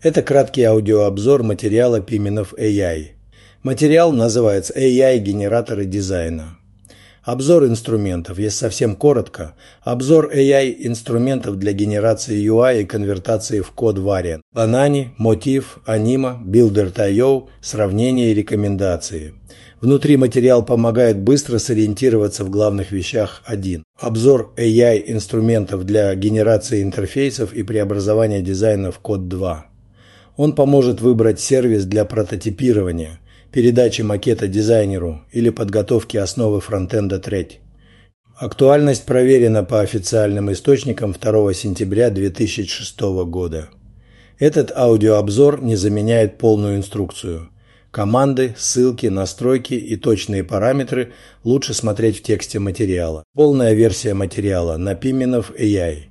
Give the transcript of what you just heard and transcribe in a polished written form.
Это краткий аудиообзор материала Piminov AI. Материал называется AI-генераторы дизайна. Обзор инструментов, если совсем коротко, обзор AI-инструментов для генерации UI и конвертации в код Variant. Banani, Motif, Anima, Builder.io, сравнения и рекомендации. Внутри материал помогает быстро сориентироваться в главных вещах 1. Обзор AI-инструментов для генерации интерфейсов и преобразования дизайна в код 2. Он поможет выбрать сервис для прототипирования, передачи макета дизайнеру или подготовки основы фронтенда Thread. Актуальность проверена по официальным источникам 2 сентября 2006 года. Этот аудиообзор не заменяет полную инструкцию. Команды, ссылки, настройки и точные параметры лучше смотреть в тексте материала. Полная версия материала на Piminov AI.